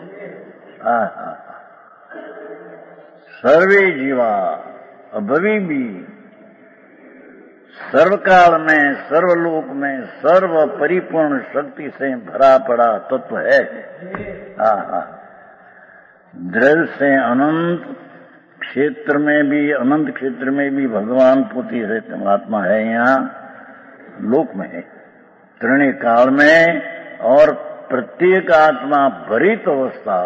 सर्वे जीवा अभी भी सर्वकाल में, सर्वलोक में, सर्व परिपूर्ण शक्ति से भरा पड़ा तत्व है। दृढ़ से अनंत क्षेत्र में भी, अनंत क्षेत्र में भी भगवान पुति रहते आत्मा है। यहाँ लोक में है, त्रिणी काल में, और प्रत्येक आत्मा भरित अवस्था,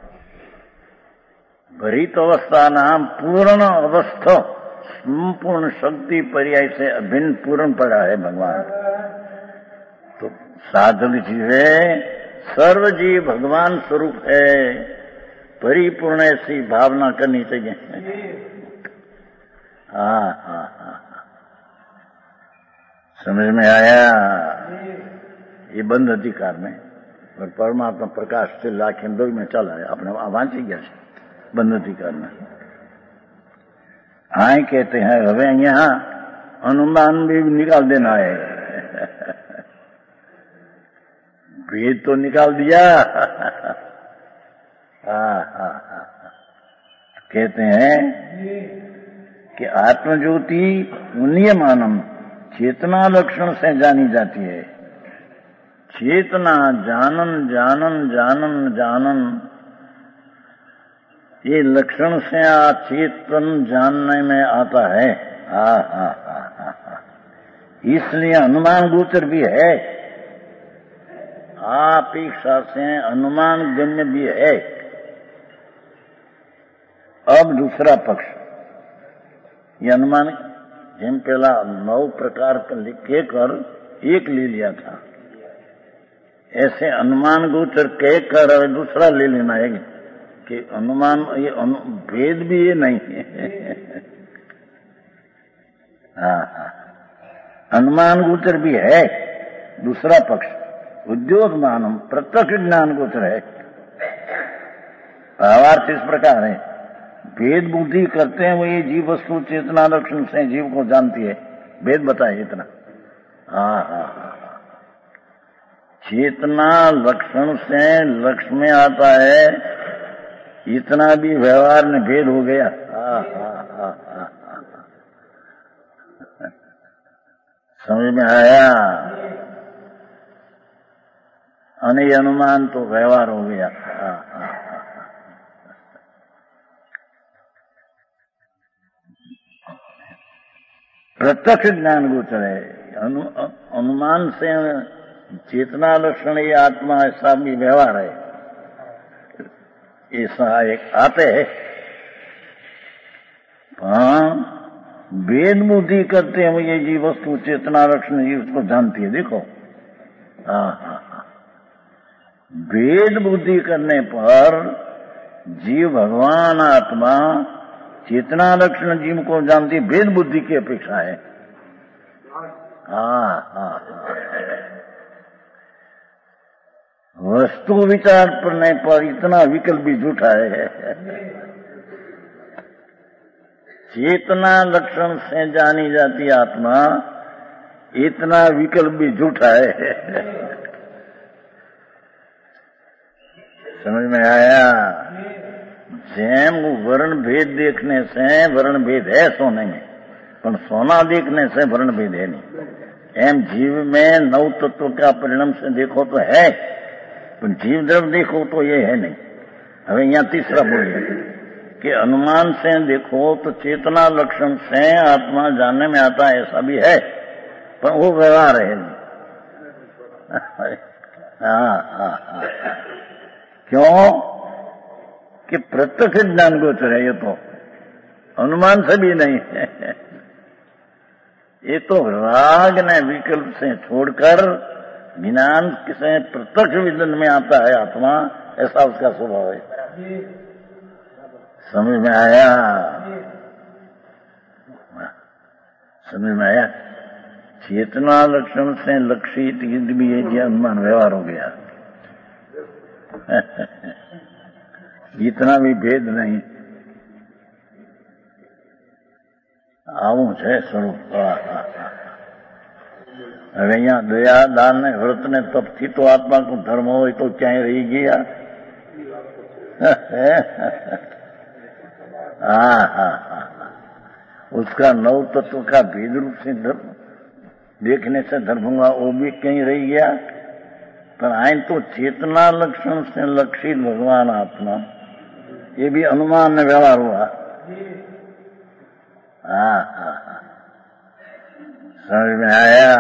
भरित अवस्था नाम पूर्ण अवस्था, संपूर्ण शक्ति पर्याय से अभिन्न पूर्ण पड़ा है भगवान। तो साधक जीव है, सर्व जीव भगवान स्वरूप है, परिपूर्ण ऐसी भावना करनी चाहिए। समझ में आया? ये बंद अधिकार में और परमात्मा प्रकाश से लाख दो में चला है अपने वांची गया बंद नहीं करना। आए कहते हैं हमें यहाँ अनुमान भी निकाल देना है। भेद तो निकाल दिया। कहते हैं कि आत्मज्योति उन्नीयमानम चेतना लक्षण से जानी जाती है। चेतना जानन जानन जानन जानन ये लक्षण से चेतन जानने में आता है। इसलिए अनुमान गोचर भी है, अपेक्षा से अनुमान गम्य भी है। अब दूसरा पक्ष, ये अनुमान जिन पहला 9 प्रकार का लिख के कर एक ले लिया था, ऐसे अनुमान गोचर कहकर दूसरा ले लेना है कि अनुमान ये भेद भी ये नहीं है। अनुमान गोचर भी है दूसरा पक्ष। उद्योग मानम प्रत्यक्ष ज्ञान गोचर है। भावार्थ इस प्रकार है, भेद बुद्धि करते हैं वो ये जीव वस्तु चेतना लक्षण से जीव को जानती है। भेद बताए इतना। चेतना लक्षण से लक्ष्य में आता है, इतना भी व्यवहार में भेद हो गया। समझ में आया? अने अनुमान तो व्यवहार हो गया। प्रत्यक्ष ज्ञान गोचर है। अनुमान से चेतना लक्षण ये आत्मा ऐसा भी व्यवहार है, ऐसा एक आते है। वेद बुद्धि करते हैं ये जीव वस्तु चेतना लक्षण जीव को जानती है। देखो वेद बुद्धि करने पर जीव भगवान आत्मा चेतना लक्षण जीव को जानती है, वेद बुद्धि की अपेक्षा है। वस्तु विचार करने पर इतना विकल्प भी झूठा है। चेतना लक्षण से जानी जाती आत्मा, इतना विकल्प भी झूठा है। समझ में आया? जैम वर्ण भेद देखने से वर्ण भेद है सोने में, पर सोना देखने से वर्ण भेद है नहीं। एम जीव में 9 तत्व का परिणाम से देखो तो है, पर जीव द्रव देखो तो ये है नहीं। हमें यहाँ तीसरा बोलिए कि अनुमान से देखो तो चेतना लक्षण से आत्मा जानने में आता है, ऐसा भी है, पर वो व्यवहार है नहीं। क्यों कि प्रत्यक्ष ज्ञान गोचर है, ये तो अनुमान से भी नहीं है। ये तो राग ने विकल्प से छोड़कर ज्ञान से प्रत्यक्ष विजन में आता है आत्मा, ऐसा उसका स्वभाव है। समझ में आया? समझ में आया? चेतना लक्षण से लक्षित भी है, जी अनुमान व्यवहार हो गया। इतना भी भेद नहीं। आવું છે સ્વરૂપ। હવે અહીંયા દયા દાન ને વ્રત ને તપથી તો આત્મા को धर्म हो तो ક્યાંય રહી ગયા? उसका 9 तत्व का भेद रूप से धर्म देखने से धर्म हुआ, वो भी कहीं रह गया। पर आए तो चेतना लक्षण से लक्षित भगवान आत्मा, ये भी अनुमान में व्यवहार हुआ। समझ में आया?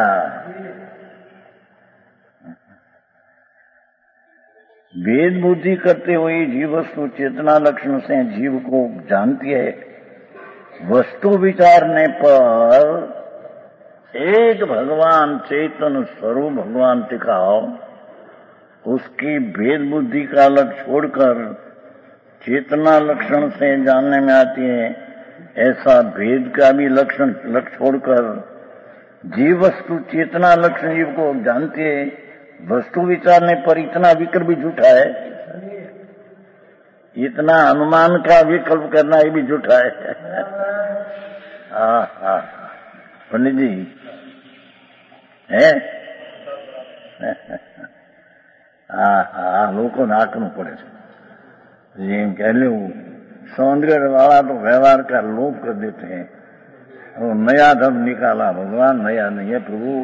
वेद बुद्धि करते हुए जीव वस्तु चेतना लक्षण से जीव को जानती है। वस्तु विचारने पर एक भगवान चेतन स्वरूप भगवान टिकाओ, उसकी भेद बुद्धि का अलग छोड़कर चेतना लक्षण से जानने में आती है, ऐसा भेद का भी लक्षण छोड़कर जीव वस्तु चेतना लक्षण जीव को जानती है, वस्तु विचारने पर इतना विकल्प भी झूठा है, इतना अनुमान का विकल्प करना ये भी झूठा है। पंडित जी है લોકો નાકનું પડે છે। જેમ कह लो सौंदर्य वाला तो व्यवहार का लोप कर देते हैं, वो नया धर्म निकाला भगवान, नया नहीं है प्रभु,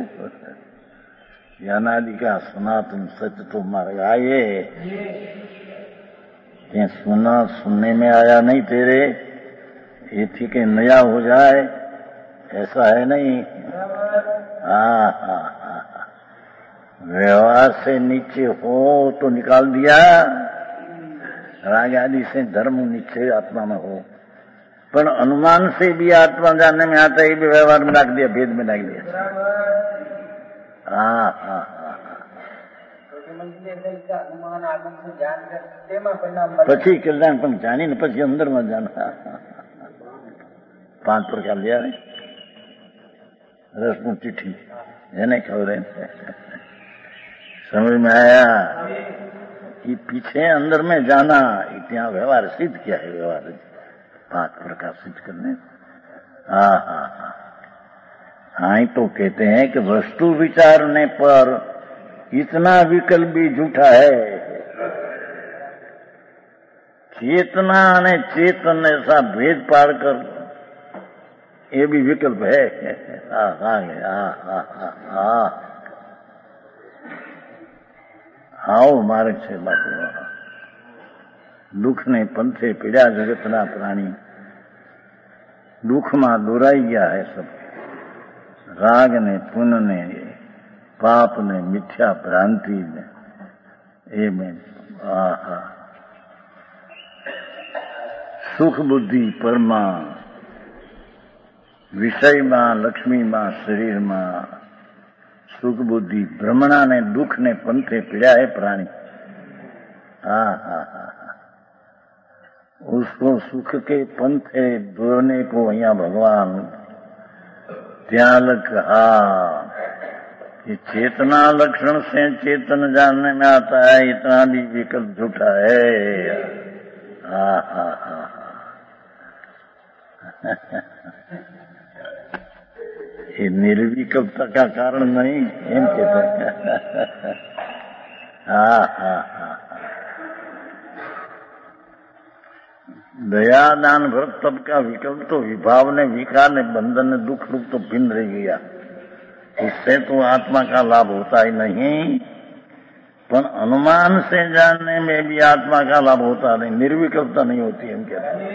अनादि का सनातन सत्य तो मर आए, सुना सुनने में आया नहीं तेरे, ये थी कि नया हो जाए, ऐसा है नहीं। व्यवहार से नीचे हो तो निकाल दिया, राग आदि से धर्म नीचे आत्मा में हो, पर अनुमान से भी आत्मा जानने में आता है, भी व्यवहार में डाक दिया, भेद में डाक दिया। પછી કલ્યાણ પણ જાણીને પછી અંદરમાં જાણવા 5 પ્રકાર લ્યા રે રસનું ચીઠી એને ખબર समझ में आया कि पीछे अंदर में जाना, इतना व्यवहार सिद्ध किया है, व्यवहार 5 प्रकार सिद्ध करने। हाँ तो कहते हैं कि वस्तु विचारने पर इतना विकल्प भी झूठा है। चेतना ने चेतन ऐसा भेद पाड़ कर ये भी विकल्प है। आओ मार्ग છે બાપુ, દુઃખ ને પંથે પીડ્યા જગતના પ્રાણી, દુઃખમાં દોરાઈ ગયા है सब, राग ने पुण्य ने पाप ने मिथ्या भ्रांति ने ये में सुख बुद्धि परमा विषय में लक्ष्मी में शरीर में सुख बुद्धि भ्रमणा ने दुख ने पंथे पीड़ा है प्राणी। उसको सुख के पंथे दौड़ने को यहाँ भगवान त्याग कहा कि चेतना लक्षण से चेतन जानने में आता है, इतना भी विकल्प झूठा है। ये निर्विकल्पता का कारण नहीं, एम कहते हैं। दया दान व्रत तब का विकल्प तो विभाव ने विकार ने बंधन ने दुख रूप तो भिन्न रह गया, इससे तो आत्मा का लाभ होता ही नहीं, पर अनुमान से जानने में भी आत्मा का लाभ होता नहीं, निर्विकल्पता नहीं होती, हम कहते हैं।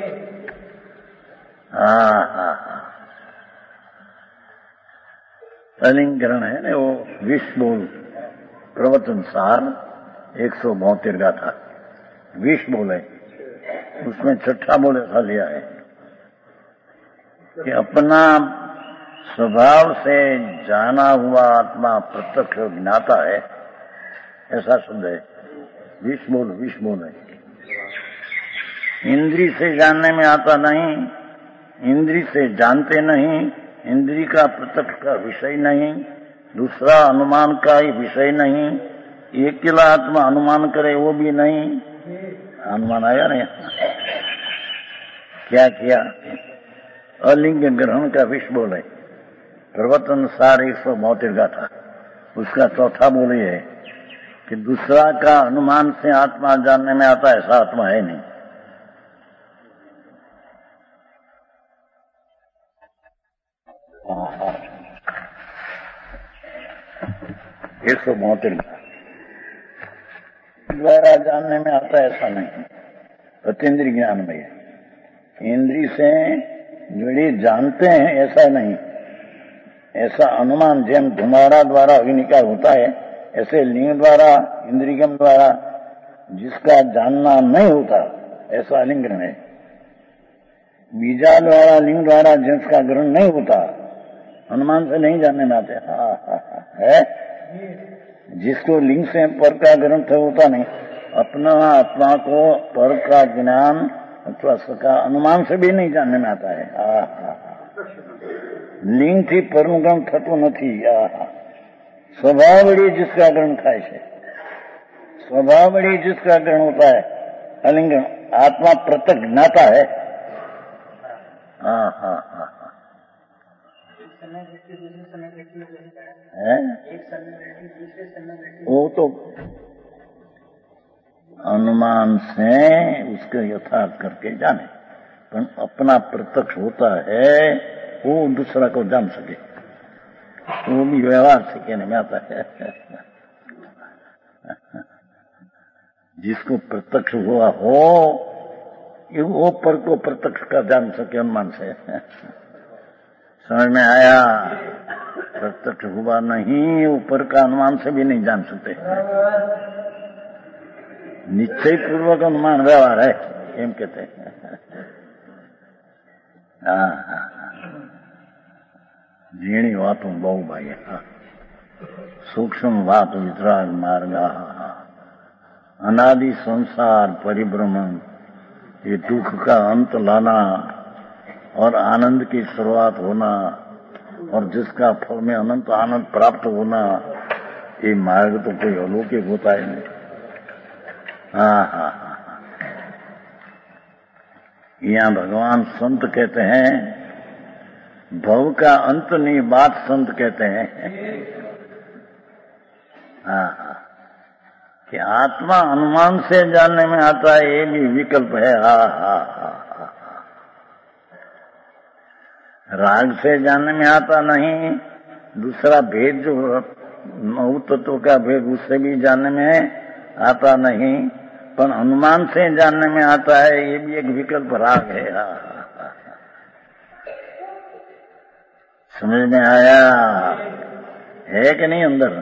अलिंगरण है ना वो विष बोल प्रवचन सार 172 गाथा विष बोले, उसमें 6ठा बोल ऐसा लिया है कि अपना स्वभाव से जाना हुआ आत्मा प्रत्यक्ष ज्ञाता है, ऐसा शब्द है। विष बोल है, इंद्री से जानने में आता नहीं, इंद्री से जानते नहीं, इंद्री का प्रत्यक्ष का विषय नहीं, दूसरा अनुमान का ही विषय नहीं, एक अकेला आत्मा अनुमान करे वो भी नहीं। अनुमान आया नहीं, क्या किया? अलिंग ग्रहण का विष बोले प्रवचन सार 172 गाथा, उसका 4ठा बोली है कि दूसरा का अनुमान से आत्मा जानने में आता, ऐसा आत्मा है नहीं। एक 172 द्वारा जानने में आता, ऐसा नहीं। अतीन्द्रिय ज्ञान में इंद्रिय से जुड़ी जानते हैं, ऐसा नहीं। ऐसा अनुमान जेम धुमाड़ा द्वारा अग्निकार होता है, ऐसे लिंग द्वारा इंद्रियम द्वारा जिसका जानना नहीं होता, ऐसा अलिंगन है। बीजा द्वारा लिंग द्वारा जिसका ग्रहण नहीं होता, अनुमान से नहीं जानने में आते। है जिसको लिंग से पर का ग्रहण होता नहीं, अपना आत्मा को पर का ज्ञान अथवा सका अनुमान से भी नहीं जानने में आता है। लिंग थी परનું જ્ઞાન થતું નથી। स्वभावड़ी जिसका ग्रहण खाए से, स्वभावड़ी जिसका ग्रहण होता है अलिंगन, आत्मा प्रत्यक्ष ज्ञाता है। हाँ हाँ हाँ हाँ, एक समय व्यक्ति दूसरे समय व्यक्ति है एक समय व्यक्ति दूसरे समय व्यक्ति वो तो अनुमान से उसके यथार्थ करके जाने, पर अपना प्रत्यक्ष होता है वो दूसरा को जान सके, वो भी व्यवहार से कहने में आता है। जिसको प्रत्यक्ष हुआ हो वो पर को प्रत्यक्ष का जान सके अनुमान से। समझ में आया? प्रत्यक्ष हुआ नहीं ऊपर का अनुमान से भी नहीं जान सकते। निश्चय पूर्वक अनुमान व्यवहार है एम कहते हैं। झीणी वातों बहु भाई, सूक्ष्म बात वितराग मार्ग, अनादि संसार परिभ्रमण, ये दुख का अंत लाना और आनंद की शुरुआत होना और जिसका फल में अनंत आनंद प्राप्त होना, ये मार्ग तो कोई अलौकिक होता है नहीं। हाँ हाँ हाँ, यहाँ भगवान संत कहते हैं भव का अंत नहीं, बात संत कहते हैं। हाँ हाँ, कि आत्मा अनुमान से जानने में आता है ये भी विकल्प है। हाँ हाँ हाँ, राग से जानने में आता नहीं, दूसरा भेद जो नौ तत्व का भेद उससे भी जानने में आता नहीं, पर अनुमान से जानने में आता है, ये भी एक विकल्प राग है। समझ में आया है कि नहीं? अंदर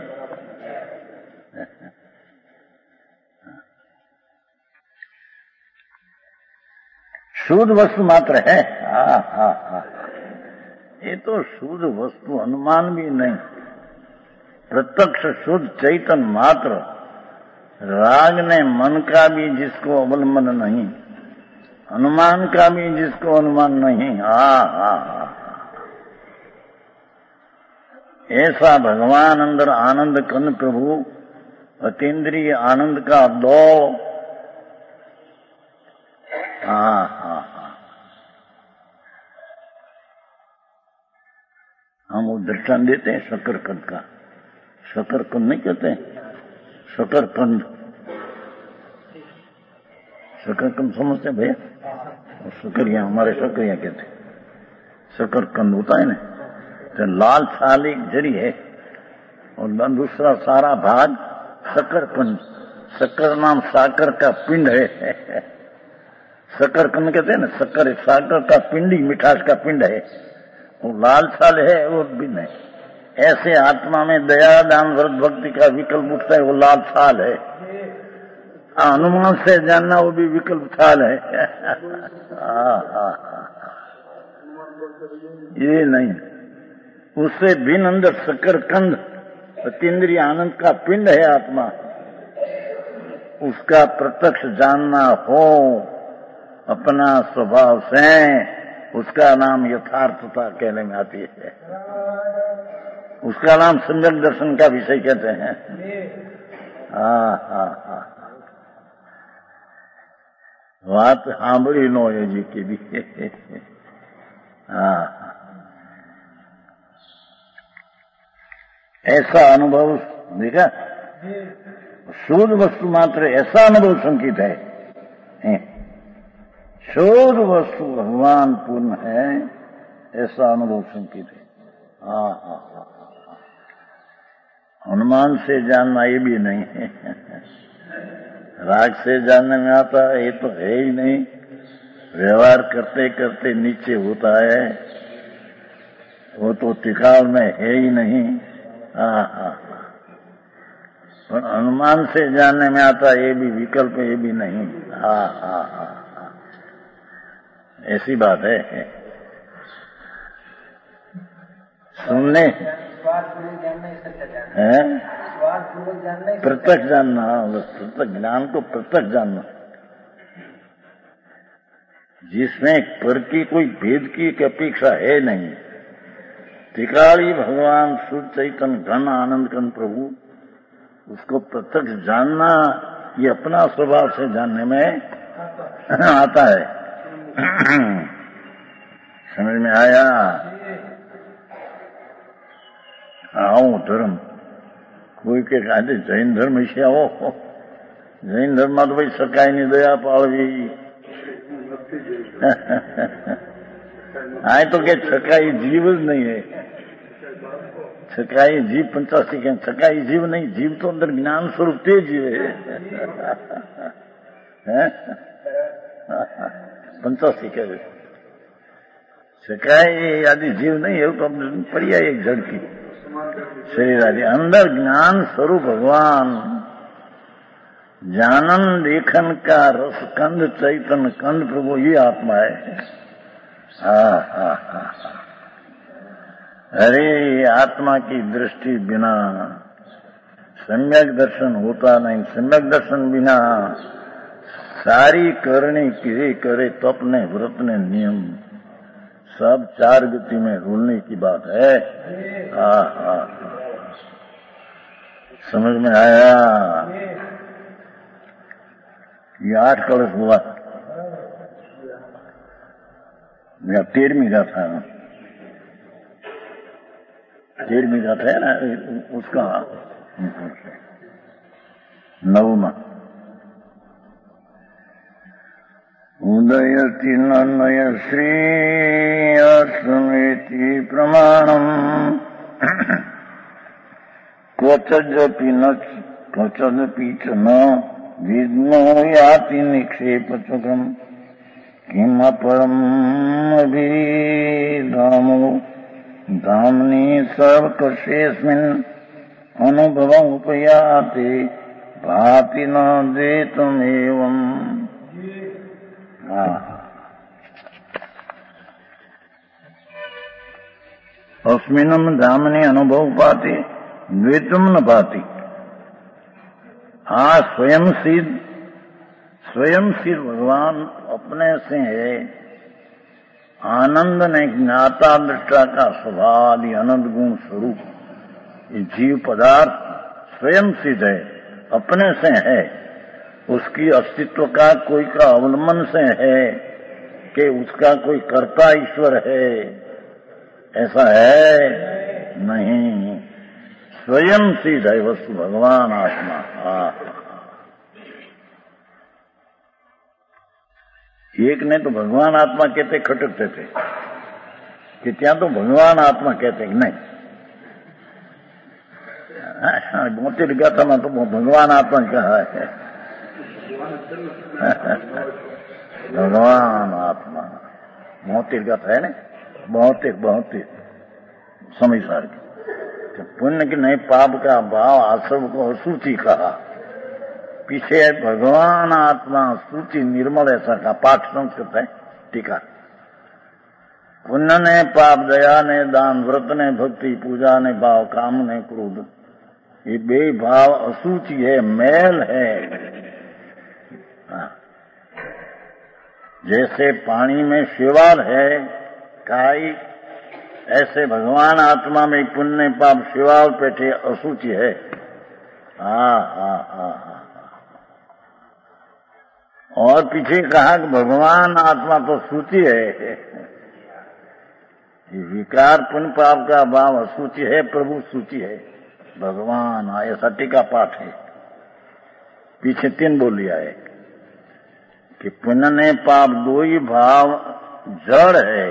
शुद्ध वस्तु मात्र है। हाँ हाँ हाँ, ये तो शुद्ध वस्तु अनुमान भी नहीं, प्रत्यक्ष शुद्ध चैतन्य मात्र, राग ने मन का भी जिसको अवलंबन नहीं, अनुमान का भी जिसको अनुमान नहीं। हाँ हाँ हाँ, ऐसा भगवान अंदर आनंद कन प्रभु, अतीन्द्रिय आनंद का दो। हाँ हाँ हाँ, हम वो दृष्टांत देते हैं शकरकंद का। शकरकंद नहीं कहते, शकरकंद, शकरकंद समझते हैं भैया? शकरिया, हमारे शकरिया कहते हैं। शकरकंद होता है ना, तो लाल छाल एक जरी है और दूसरा सारा भाग शकरकंद। शक्कर नाम साकर का पिंड है। शकरकंद कहते हैं ना, शक्कर साकर का पिंडी, मिठास का पिंड है, वो लाल छाल है वो बिन है। ऐसे आत्मा में दया दान व्रत भक्ति का विकल्प उठता है, वो लाल छाल है। अनुमान से जानना वो भी विकल्प छाल है। ये नहीं, उससे भिन्न अंदर शकरकंद अतीन्द्रिय आनंद का पिंड है आत्मा, उसका प्रत्यक्ष जानना हो अपना स्वभाव से, उसका नाम यथार्थता कहने में आती है। उसका नाम सम्यक दर्शन का विषय कहते हैं। हाँ हाँ हाँ, बात सांभળી नो है जी की भी। हाँ, ऐसा अनुभव देखा, शुद्ध वस्तु मात्र ऐसा अनुभव संकित है। शुद्ध वस्तु भगवान पूर्ण है, ऐसा अनुभव संकित है। हाँ हाँ हाँ, अनुमान से जानना ये भी नहीं है। राग से जानने में आता है ये तो है ही नहीं, व्यवहार करते करते नीचे होता है, वो तो टिकाव में है ही नहीं। हाँ हाँ, पर अनुमान से जानने में आता ये भी विकल्प, ये भी नहीं। हाँ हाँ हाँ, ऐसी बात है। सुनने प्रत्यक्ष जानना, प्रत्यक्ष ज्ञान को प्रत्यक्ष जानना, जिसमें पर की कोई भेद की अपेक्षा है नहीं, त्रिकाली भगवान शुद्ध चैतन्य घन आनंद घन प्रभु, उसको प्रत्यक्ष जानना ये अपना स्वभाव से जानने में आता है। समझ में आया? आओ धर्म कोई के कहते जैन धर्म से आओ, जैन धर्म में तो भाई सरकार ની દયા પાળવી आए तो के छकाई जीव ज नहीं है, छकाई जीव 85 के छकाई जीव नहीं, जीव तो अंदर ज्ञान स्वरूप ते जीव है 85 के छकाई आदि जीव नहीं है, तो पर्याय एक जड़ की शरीर आदि अंदर ज्ञान स्वरूप भगवान जानन देखन का रस कंद चैतन्य कंद प्रभु ये आत्मा है। अरे आत्मा की दृष्टि बिना सम्यक दर्शन होता नहीं, सम्यक दर्शन बिना सारी करनी क्रिया करे तप ने व्रत ने नियम सब चार गति में रूलने की बात है। समझ में आया? ये 8 कलश हुआ, मेरा 13वीं का था, 13वीं का था ना उसका 9वां। उदयति नय श्रेय समेति प्रमाणम क्वचदपि न क्वचदपि च न विद्मो याति निक्षेपचक्रम किम परम अभिधामो धामनि सर्वकर्षेऽस्मिन् अनुभवं उपयाते भाति न देतमेवम्। अस्मिन् धामनि अनुभव पाते द्वैतम न पाती। स्वयं सिद्ध भगवान अपने से है, आनंद ने ज्ञाता दृष्टा का स्वभाव अनंत गुण स्वरूप ये जीव पदार्थ स्वयं सिद्ध है, अपने से है, उसकी अस्तित्व का कोई का अवलंबन से है कि उसका कोई कर्ता ईश्वर है, ऐसा है नहीं, स्वयं सिद्ध है वस्तु भगवान आत्मा। एक ने तो भगवान आत्मा कहते खटकते थे कि क्या तो भगवान आत्मा कहते कि नहीं, मोती गाथा में तो भगवान आत्मा कहा है भगवान आत्मा मोती गाथा है ना, बहुत समय सार की पुण्य की नहीं पाप का भाव आश्रम को अशुचि कहा, पीछे भगवान आत्मा सूचि निर्मल ऐसा का पाठ संस्कृत है टीका। पुण्य ने पाप, दया ने दान, व्रत ने भक्ति, पूजा ने भाव, काम ने क्रोध, ये बे भाव असूचि है, मैल है। जैसे पानी में शैवाल है काई, ऐसे भगवान आत्मा में पुण्य पाप शैवाल बैठे असूचि है। और पीछे कहा कि भगवान आत्मा तो सूची है, विकार पुण्य पाप का भाव असूचि है, प्रभु सूची है, भगवान ऐसा टीका पाठ है। पीछे 3 बोल लिया है कि पुण्य ने पाप दो ही भाव जड़ है,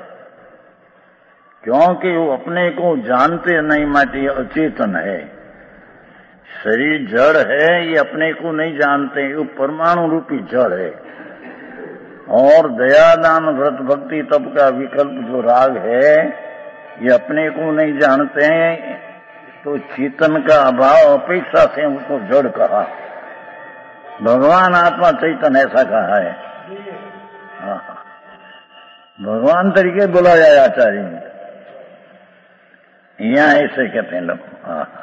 क्योंकि वो अपने को जानते नहीं, माटी अचेतन है। शरीर जड़ है, ये अपने को नहीं जानते, वो परमाणु रूपी जड़ है। और दया दान व्रत भक्ति तप का विकल्प जो राग है, ये अपने को नहीं जानते हैं, तो चेतन का अभाव अपेक्षा से उसको जड़ कहा। भगवान आत्मा चैतन ऐसा कहा है। भगवान तरीके बोला जाए आचार्य में, यहाँ ऐसे कहते हैं लोग।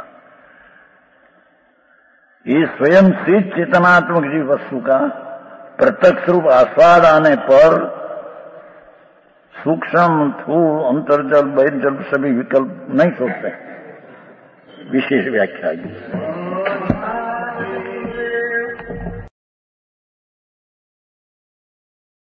ये स्वयं सिद्ध चेतनात्मक जीव वस्तु का प्रत्यक्ष रूप आस्वाद आने पर सूक्ष्म, स्थूल, अंतर्जल, बहिर्जल सभी विकल्प नहीं सोचते। विशेष व्याख्या